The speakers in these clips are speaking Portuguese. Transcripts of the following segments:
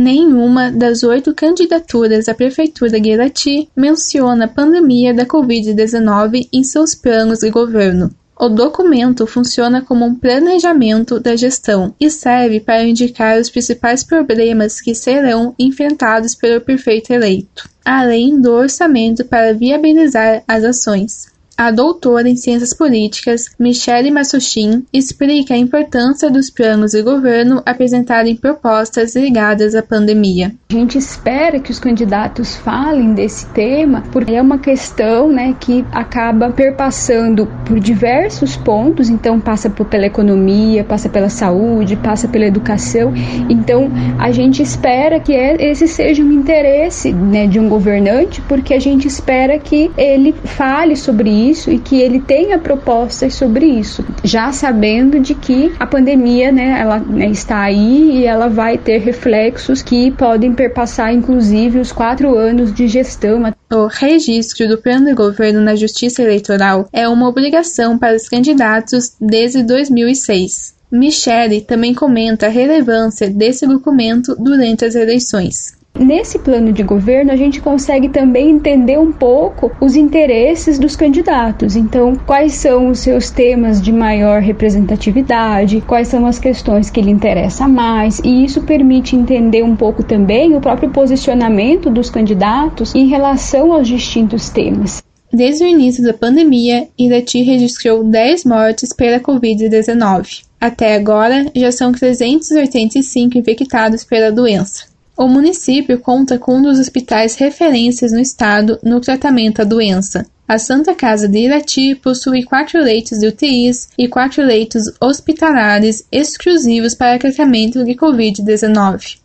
Nenhuma das 8 candidaturas à Prefeitura de Irati menciona a pandemia da Covid-19 em seus planos de governo. O documento funciona como um planejamento da gestão e serve para indicar os principais problemas que serão enfrentados pelo prefeito eleito, além do orçamento para viabilizar as ações. A doutora em Ciências Políticas, Michele Massochin, explica a importância dos planos de governo apresentarem propostas ligadas à pandemia. A gente espera que os candidatos falem desse tema, porque é uma questão, que acaba perpassando por diversos pontos, então passa pela economia, passa pela saúde, passa pela educação. Então a gente espera que esse seja um interesse, de um governante, porque a gente espera que ele fale sobre isso e que ele tenha propostas sobre isso, já sabendo de que a pandemia, ela está aí e ela vai ter reflexos que podem perpassar, inclusive, os 4 anos de gestão. O registro do plano de governo na Justiça Eleitoral é uma obrigação para os candidatos desde 2006. Michele também comenta a relevância desse documento durante as eleições. Nesse plano de governo, a gente consegue também entender um pouco os interesses dos candidatos. Então, quais são os seus temas de maior representatividade, quais são as questões que lhe interessam mais, e isso permite entender um pouco também o próprio posicionamento dos candidatos em relação aos distintos temas. Desde o início da pandemia, Irati registrou 10 mortes pela Covid-19. Até agora, já são 385 infectados pela doença. O município conta com um dos hospitais referências no estado no tratamento à doença. A Santa Casa de Irati possui 4 leitos de UTIs e 4 leitos hospitalares exclusivos para tratamento de Covid-19.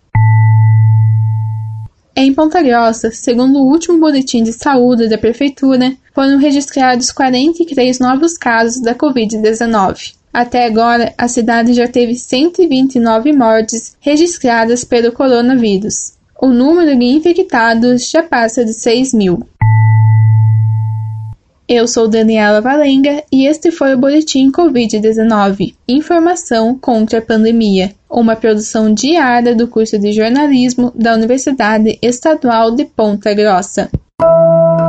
Em Ponta Grossa, segundo o último boletim de saúde da Prefeitura, foram registrados 43 novos casos da Covid-19. Até agora, a cidade já teve 129 mortes registradas pelo coronavírus. O número de infectados já passa de 6.000. Eu sou Daniela Valenga e este foi o Boletim Covid-19, Informação contra a Pandemia, uma produção diária do curso de jornalismo da Universidade Estadual de Ponta Grossa.